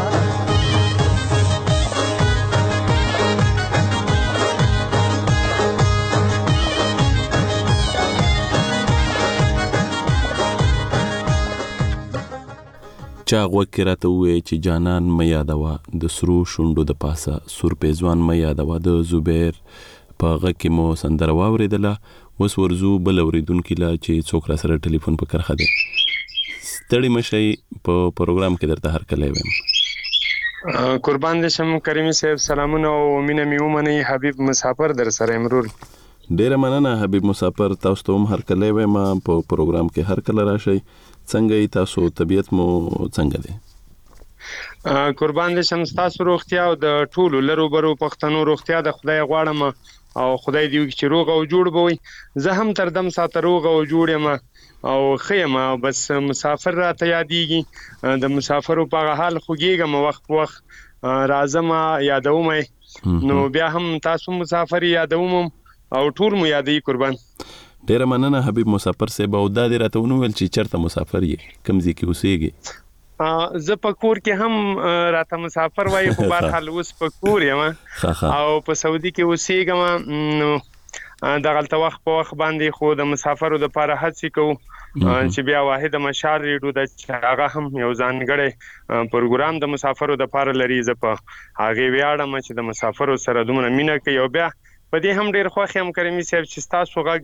چا غوږ راته وې چې جانان مې یادوا د سرو شونډو د پاسه سور پیزوان مې یادوا د زبیر په غږ کې مو سندره واورېدله. اوس ورځو بل اورېدونکي لا چې څوک را سره ټلیفون په کرښه دی. ستړي مشئ په پروګرام کې درته هرکلی وایم. قربان دې شم کریمي صاحب سلامونه او مینه مې ومنئ. حبیب مسافر در سره امرور. ډیره مننه حبیب مسافر. تاسو ته هم هرکلی وایم په پروګرام کې هرکله راشئ. څنګه تاسو طبيعت مو څنګه دی؟ قربان دې شم تاسو روغتیا او د ټولو لرو برو پښتنو روغتیا د خدای غواړم او خدای دې چې روغ او جوړ بوي. زه هم تر دم ساته روغ او جوړ یم او خیمه بس مسافر راته یادېږي. د مسافرو په حال خوږیږم وخت په وخت راځم یادوم نو بیا هم تاسو مسافر یادوم او ټول مو یادې قربان. ډیره مننه حبیب مسافر صاحب. او دا دې راته ونویل چې چرته مسافر یې کوم ځای کې اوسېږي؟ زه په کور کې هم راته مسافر وایي خو بهر حال اوس په کور یم او په سعودي کې اوسېږم. نو دغلته وخت په وخت باندې خو د مسافرو دپاره هڅې کوو چې بیا واحد مشال ریډیو د هغه هم یو ځانګړی پروګرام د مسافرو دپاره لري. زه په هغې ویاړم چې د مسافرو سره دومره مینه کوي او بیا په دې هم ډېر خوښ یم کریمي صاحب چې ستاسو غږ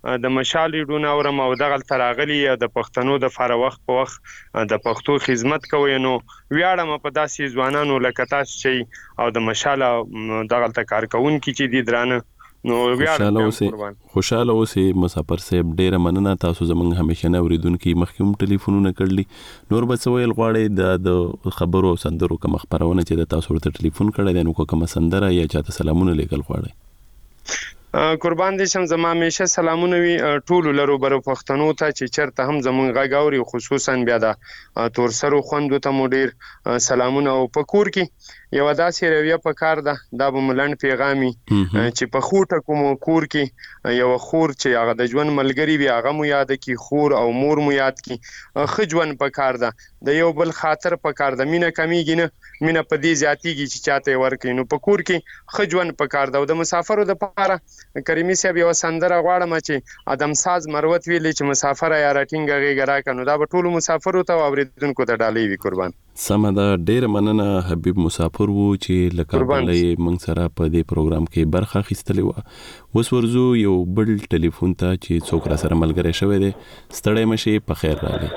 د مشال ریډونه اورم او دغه تراغلی د پښتنو د فار وخت په وخت د پښتو خدمت کوي نو ویاړم په داسې ځوانانو لکه تاسو چې او د مشال دغه کارکون کی چې دي درانه نو خوشاله اوسئ مسافر صاحب ډیره مننه تاسو زمونږ همیشنه اوریدونکو مخکوم ټلیفونونه کړلی نور به څه ویل غواړئ د خبرو سندرو کوم خبرونه چې تاسو ورته ټلیفون کړی دی نو کوم سندره یا چاته سلامونه لیکل غواړئ قربان دې شم زما همیشه سلامونه وي ټول لرو برو پښتنو ته چې چرته هم زمونږ غږ اوري خصوصا بیا د تور سرو خوندو ته مو ډیر سلامونه او پکور کې یو داسې رویه په کار ده دا به ملند پیغامي چې په خوټه کوم کور کې یو خور چې هغه د ژوند ملګری وي هغه مو یاد کی خور او مور مو یاد کی خجون په کار ده د یو بل خاطر په کار ده مینه کمیږي نه مینه په دې زیاتیږي چې چاته ورکې نو په کور کې خجون په کار ده او د مسافرو د پاره کریمي صاحب یو سندره غواړم چې ادم ساز مروت ویلې چې مسافر یا راټینګ غږ راکنو دا به ټول مسافرو ته اوریدونکو ته ډالۍ وي قربان سمه ده ډیره مننه حبیب مسافر وو چې لکه بلې موږ سره په دې پروګرام کې برخه اخیستلې و اوس ورزو یو بل ټلیفون ته چې څوک را سره ملګری شوی دی ستړی مشي په خیر راغلی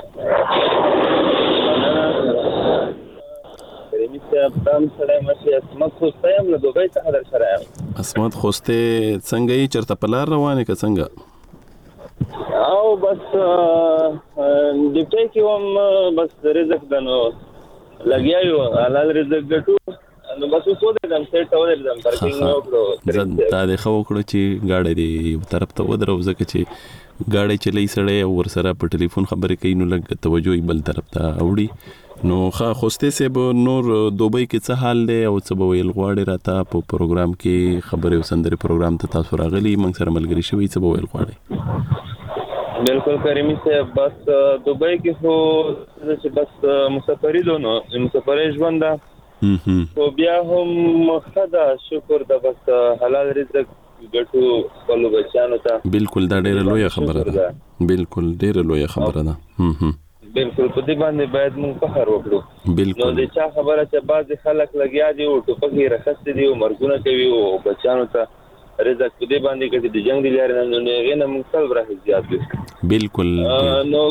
اسمت خوسته څنګه یې چرته په لار روانه که څنګه او بس ډیپټي کې هم بس رزق دنو لګیا یو حلال رزق ګټو نو بس اوس ودرم سیټ ودرم پارکینګ نو کړو دا د خو کړو چې گاډي دی یو طرف ته ودرو ځکه چې گاډي چلی سړی ور سره په ټلیفون خبرې کوي نو لګ توجه بل طرف ته اوړي نو خوسته سه به نور دوبۍ کې څه حال دی او څه به ویل غواړي راته په پروګرام کې خبرې وسندري پروګرام ته تاسو راغلي موږ سره ملګری شوی څه به ویل غواړي بالکل کریمی صاحب بس دوبۍ کې خو چې بس مسافری دونو مسافری ژوند ده خو بیا هم خدا شکر ده بس حلال رزق ګټو خپل بچانو ته بالکل دا ډیره لویه خبره ده بالکل ډیره لویه خبره ده بالکل په دې باندې باید موږ فخر وکړو بالکل نو د چا خبره چې بعض خلک لګیا دي او ټوپکې رخصت دي او مرګونه کوي او بچانو ته رزق په دې باندې کې د جنگ دی لري نو غینه موږ ټول برخه زیات دي بالکل نو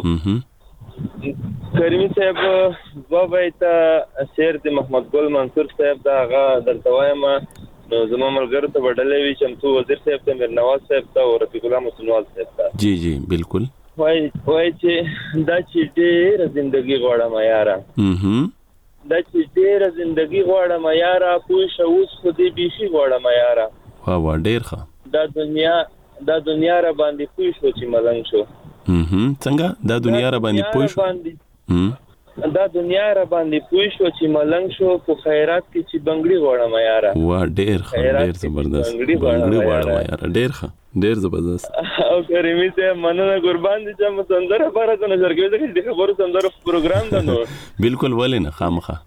کریمی صاحب بابا ته شعر د محمد ګل منصور صاحب دا غا درته وایم نو زموږ ملګرو ته وړلې وی چمتو وزیر صاحب ته میر نواز صاحب ته او رفیق الله مسنوال صاحب ته جی بالکل وای چې دا چې ډېر ژوندۍ غواړم یاره دا چې ډېر ژوندۍ غواړم یاره پوه شو اوس خو دې بيخي غواړم یاره وا ډېر ښه دا دنیا را باندې پوه شو چې ملنګ شو څنګه دا دنیا را باندې پوه شو دا دنیا را باندې پوه شو چې ملنګ شو په خیرات کې چې بنگړي غواړم یاره وا ډېر ښه ډېر زبردست بنگړي غواړم یاره ډېر ښه ډېر زبردست او کریمی صاحب مننه قربان دي چې مو سندره بار ته نظر کوي چې خبرو سندره پروګرام ده نو بالکل ولې نه خامخه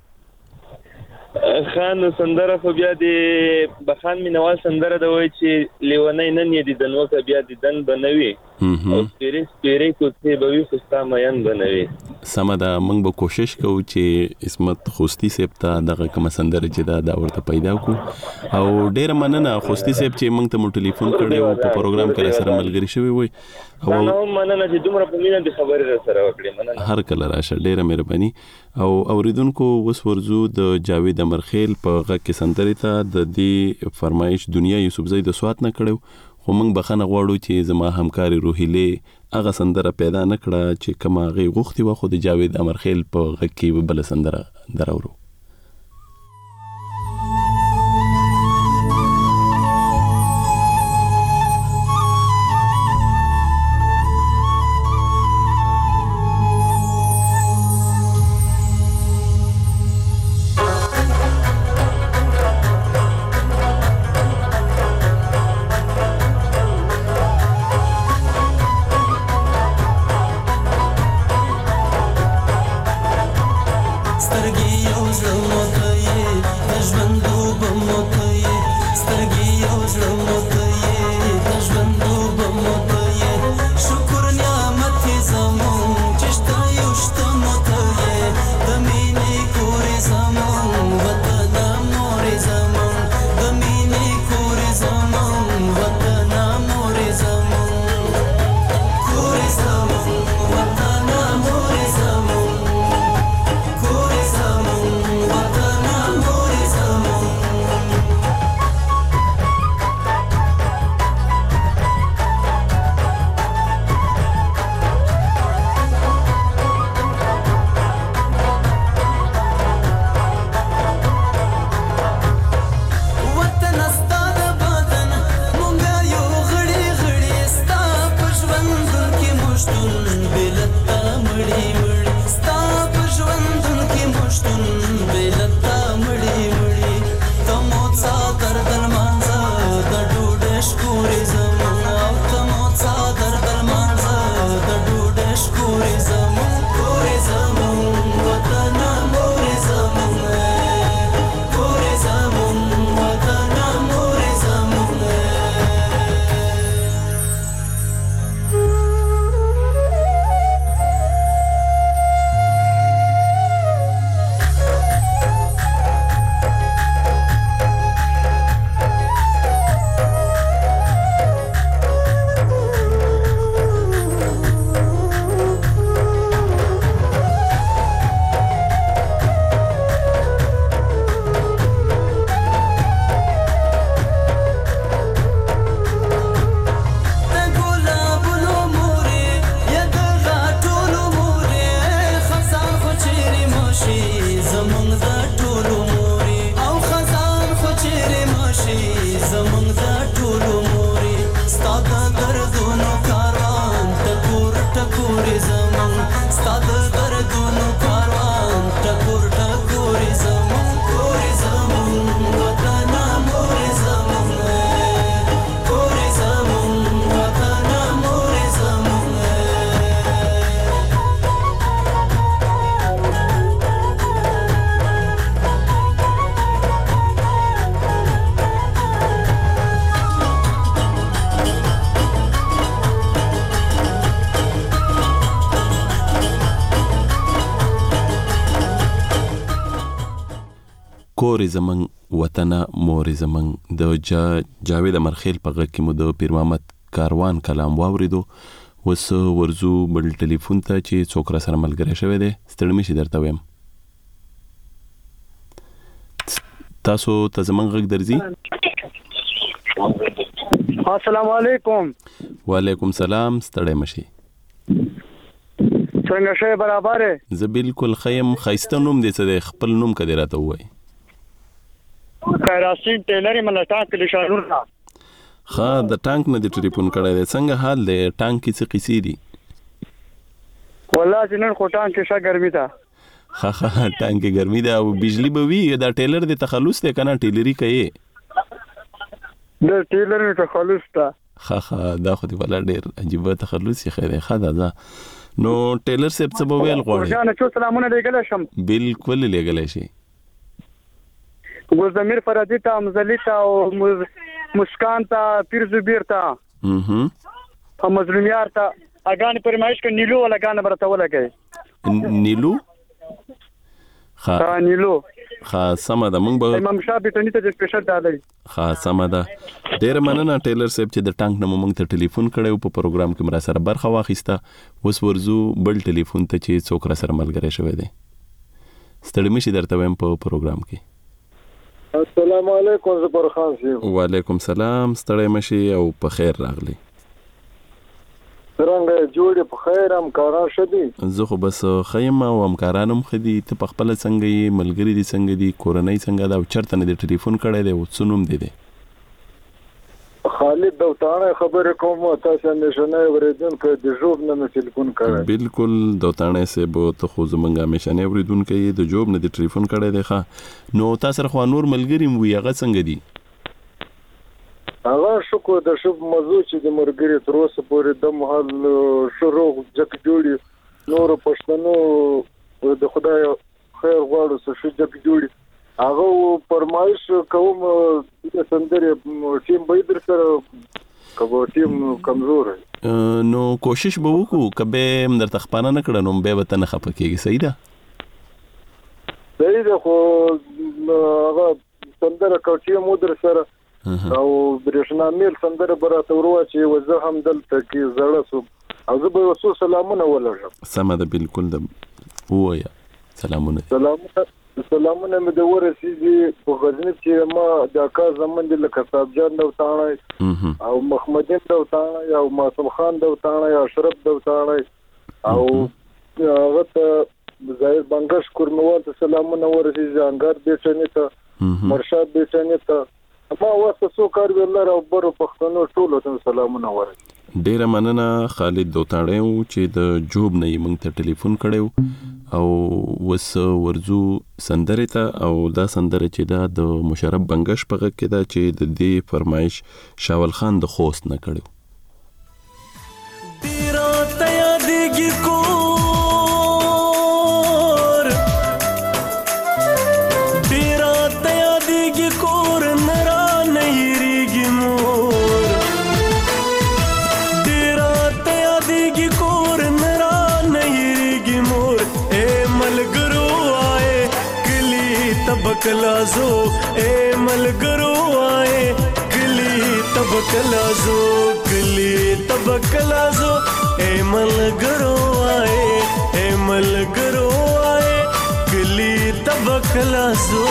خان سندره خو بیا دی بخان مینوال سندره د وای چې لیونی نن یې د نوکه بیا د دن بنوي او سپیری کوڅه به وي خستا مېن بنوي سمدا موږ به کوشش کوو چې اسمت خوستی صاحب ته دغه کوم سندره چې دا ورته پیدا کو او ډیر مننه خوستی صاحب چې موږ ته ټلیفون کړو په پروګرام کې سره ملګری شوی وي او مننه چې دومره په مینه د خبرې سره وکړې مننه هر کله راشه ډیره مهرباني او اوریدونکو وس ورزو د جاوید امرخیل په غږ کې سندره ته د دې فرمایش دنیا یوسف زید سوات نه کړو خو موږ بخنه غواړو چې زما همکاري روحیله هغه سندره پیدا نکړه چې کما غي غوختي و خو د جاوید امرخیل په غږ کې بل سندره دراورو ستاد دردونو کاروان ټکور ټکورې زمون کورې زمون وطن مورې زمون کورې زمون وطن مورې زمون کور زمنګ وطن مور زمنګ د جاوید امرخیل په غږ کې مو د پیر محمد کاروان کلام واوریدو. وس ورزو بل ټلیفون ته چې څوک را سره ملګری شوی دی. ستړی مشي درته ویم تاسو ته زمنګ غږ درځي؟ السلام علیکم. وعلیکم سلام. ستړی مشي. څنګه شې برابر؟ زه بالکل خیم. خایسته نوم دې څه دی؟ خپل نوم کدی راته وای. خیراسین ټیلر ملټا کلی شانور. ها د ټانک نه د ټلیفون کړی دی. څنګه حال دی؟ ټانک کې څه قصې دي؟ والله جنن خو ټانک کې څه ګرمي ده. ها ټانک کې ګرمي ده او بجلی به وي. دا ټیلر د تخلص دی کنه ټیلری کوي؟ د ټیلر تخلص ده. ها دا خو دی ولا ډیر عجیب تخلص یې خیره. خدا دا نو ټیلر صاحب څه به ویل غواړي؟ ورجانه چې سلامونه لګل شم. بالکل لګل شي. ګلزمیر فرادی ته مزلی ته او مسکان ته پیر زبیر ته او مظلومیار ته اگان پرمایش ک نیلو ولا غان برته ولګي. نیلو نیلو سمه ده. مونږ به امام شاه بیتنی ته سپیشل دالای. سمه ده. ډیر مننه ټیلر صاحب چې د ټانک نه مونږ ته ټلیفون کړو په پروګرام کې مرا سره برخه واخیسته. وس ورزو بل ټلیفون ته چې څوک را سره ملګری شوی دی. ستړی مشي درته ویم په پروګرام کې. السلام علیکم زبر خان صاحب. وعلیکم سلام. ستړی مشي او په خیر راغلی. څنګه جوړې په خیر همکاران شدي؟ زه خو بس خیم او همکارانم خدي. ته په خپل څنګه یې؟ ملګری دي څنګه دي؟ کورنۍ څنګه ده؟ او چرته نه دې ټلیفون کړی دی؟ او څه نوم دی؟ خالد دوتانه خبرې کوم. تاسو نشنه اوریدونکو د جوب نه ټلیفون کړی؟ بالکل دوتانه صاحب ته خو زمونږ نشنه اوریدونکو د جوب نه دې ټلیفون کړی دی. ښه نو تاسو سره خو نور ملګری مو وي هغه څنګه دي؟ هغه شکر د شپ موضوع چې د مرګري تر اوسه پورې د محل شروع جک جوړي نور پښتنو د خدای خیر غواړو چې جک جوړي. هغه فرمایش کوم د سندرې ټیم به در سره کبو ټیم کمزور نو کوشش به وکړو. کبه هم درته خپانه نه کړه نو به وته نه خپه کېږي. صحیح ده؟ صحیح ده. خو هغه سندره کوټي مو در سره او برېښنا میل سندره براته وروا چې وزه هم دلته کې زړه سو او زه به وسو سلامونه ولرم. سمه ده. بالکل ده. وایا سلامونه. سلامونه مې د ورسېږي په غزنی چې ما د کا زمون د لکتاب جان دوتانه او محمدین دوتانه او معصوم خان دوتانه او اشرف دوتانه او هغه ته زاهد بنگش کورنوال ته سلامونه ورسېږي. انګار بیچنی ته مرشد بیچنی ته ما واسه سو کار ویلر او برو پښتنو ټول ته سلامونه ورسېږي. ډیره مننه خالد دوتانه چې د جوب نه موږ ته ټلیفون کړو او وس ورزو سندره ته. او دا سندره چې دا د مشرف بنگش په غږ کې دا چې د دې فرمایش شاول خان د خوست نه کړو. تیرا تیا دیږي کور تیرا تیا دیږي کور نرا نه یریږي مور تیرا تیا دیږي کور نرا نه یریږي مور. اے ملګرو آئے کلی تبکلازو اے ملګرو آئے کلی تبکلازو کلی تبکلازو اے ملګرو آئے اے ملګرو آئے کلی تبکلازو.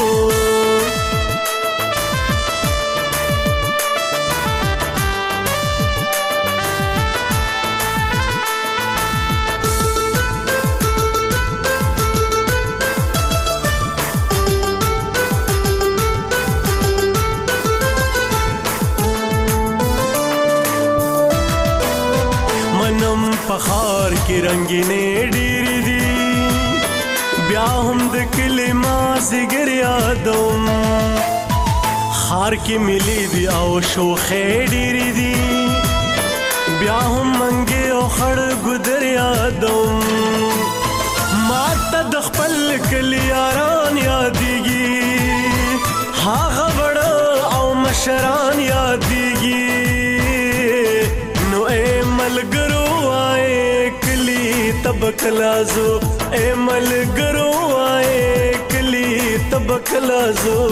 پخار کی رنگینې ډېرې مازیګر یادوم خار کې ملي دی او شوخې ډېرې دي بیا هم منګې او خړ ګودر یادوم ما ته د خپل کلي یاران یادېږي هغه وړه او مشران یادېږي نو اے ملګرو آئے کلی تبکلازو اے ملګرو آئے کلی تبکلازو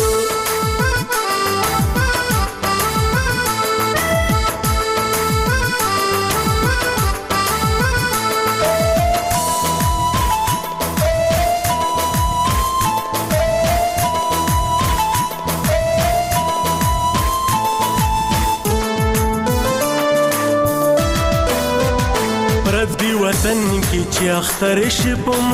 وطن کی چې اختر شپم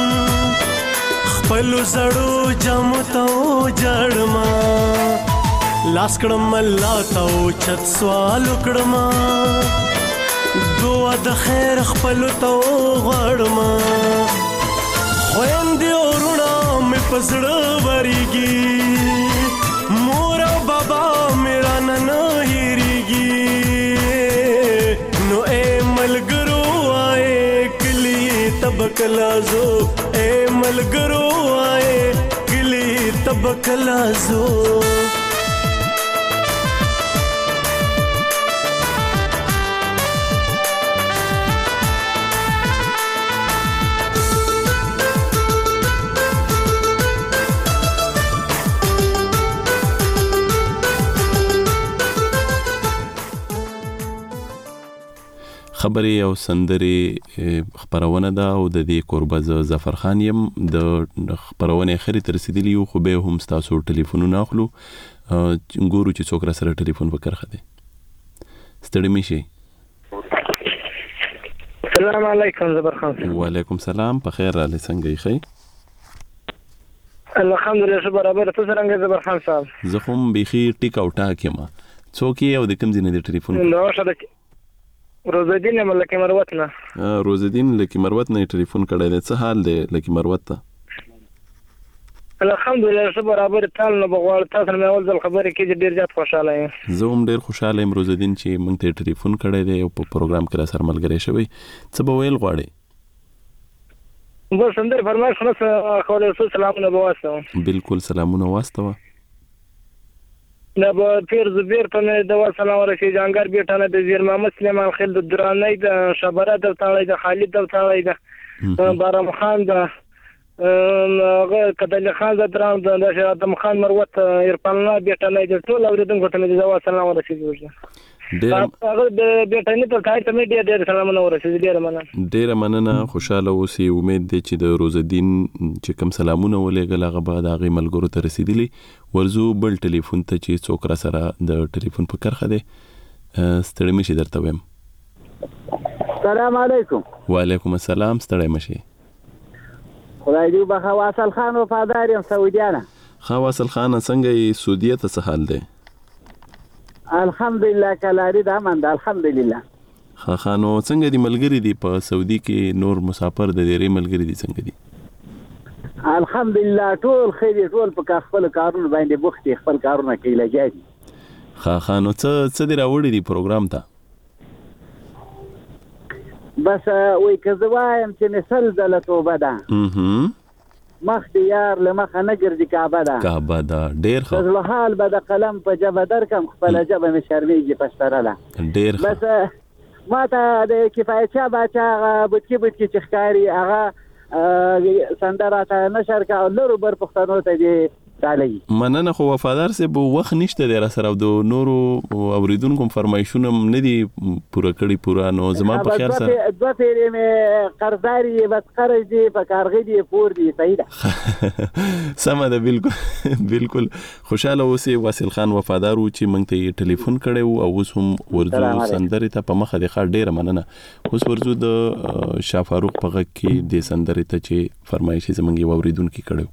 خپل زړو جامو ته جړما لاس کړم الله ته چت سوال کړم دعا د خیر خپل ته غړما خويندې ورونه مې پزړه وريږي مور او بابا میرا نن هېریږي نو اے ملګرو تبکلازو اے ملګرو آئے کلی تبکلازو خبرې او سندرې خبرونه ده او د دې قربز ظفر خان يم د خبرونه اخري تر رسیدلی خو به هم تاسو ټلیفونونه اخلو ګورو چې څوک را سره ټلیفون وکړه ده ستړي مشي السلام علیکم ظفر خان وعلیکم السلام په خیر را لسنګي خي الحمدلله برابر تاسو څنګه ظفر خان صاحب زه هم بيخي ټیک او ټاک یم څوک یې او د کوم ځای نه ټلیفون نو شته روزدین ملکی مروت نه روزدین لکی مروت نه ټلیفون کړی دی څه حال دی لکی مروت ته الحمدلله څه برابر تال نه بغواړ تاسو مې اول ځل خبرې کې ډیر زیات خوشاله یم زه هم ډیر خوشاله یم روزدین چې موږ ته ټلیفون کړی دی او په پروګرام کې را سره ملګری شوی څه به ویل غواړي بس اندر فرمایش خلاص خو رسول سلامونه بواسطه بالکل سلامونه واسطه نه به پیر زبیر ته د سلام ورشي جانګر بیٹه نه د زیر محمد سلیمان خیل د درانه د شبره د تاړي د خالد د تاړي د بارم خان د هغه کدل خان د درام د ادم خان مروت عرفان الله بیٹه نه د ټول اوریدونکو ته د سلام ورشي هغه د بیٹه نه ته ته مې ډېر سلامونه ورشي ډېر مننه خوشاله اوسې امید دي چې د روزدین چې کوم سلامونه ولېګل هغه بعد هغه ملګرو ته رسیدلی ورزو بل ټلیفون ته چې څوک را سره د ټلیفون په کرخه دی ستړي مشي درته ویم السلام علیکم وعلیکم السلام ستړي مشي خدای دې بخا واصل خان وفادار یم سعودیانه خواصل خان څنګه یې سعودیه ته څه حال دی الحمدلله کلاری دا من الحمدلله خانو څنګه دی ملګری دی په سعودي کې نور مسافر د ډېرې ملګری دي څنګه دي الحمدلله ټول خیر ټول په خپل کارونه باندې بوختي خپل کارونه کوي لګیا دي خانو څه دی راوړی دی پروګرام ته بس وای کزوایم چې مثال د توبه ده مختیار لمخه نګردي کعبه ده ډیر ښه زه حال به د قلم په جبه درکم خپل جبه مې شرمېږي پښترله ډیر ښه بس ما ته د کفایتیا باچا بوتکی چې ښکاری هغه سندره ته نشر کا لرو بر پښتنو ته دی تعالی مننه خو وفادار سه بو وخت نشته در سره د نورو اوریدونکو فرمایشونه نه دي پوره کړی پوره نو زما په خیال سره دوه پیری مې قرضداري بس قرض دی په کارغې دی پور دی صحیح ده سم ده بالکل خوشاله اوسې واصل خان وفادار و چې مونږ ته ټلیفون کړو او اوس هم ورزو سندري ته په مخه د خاطر ډیره مننه اوس ورزو د شاه فاروق په غږ کې د سندري ته چې فرمایشي زمونږ اوریدونکو کړو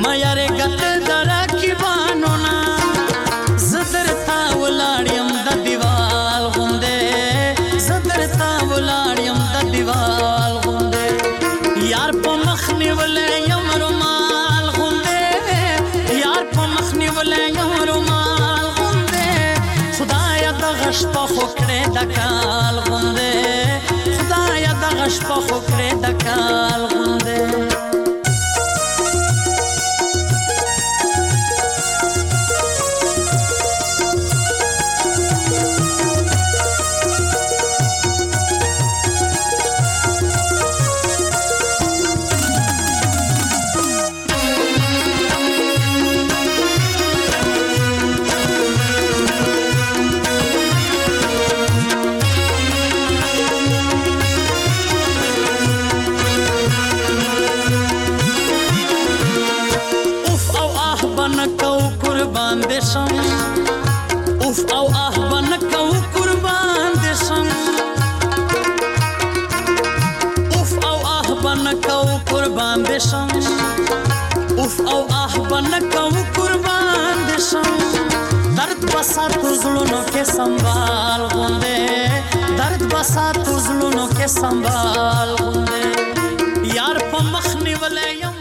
مایاره ګټ درکیبانو نا زدر تا ولاړم د دیوال غوندې زدر تا ولاړم د دیوال غوندې یار په مخ نیولې یم رومال غوندې یار په مخ نیولې یم رومال غوندې خدایا د غش په خوکړې د کال غوندې خدایا د غش په خوکړې د کال غوندې اوف او آه بنکو قربان دشم اوف او آه بنکو قربان دشم اوف او آه بنکو قربان دشم درد بسا تو زلونو کے سنبال غوندے درد بسا تو زلونو کے سنبال غوندے یار په مخ نیولې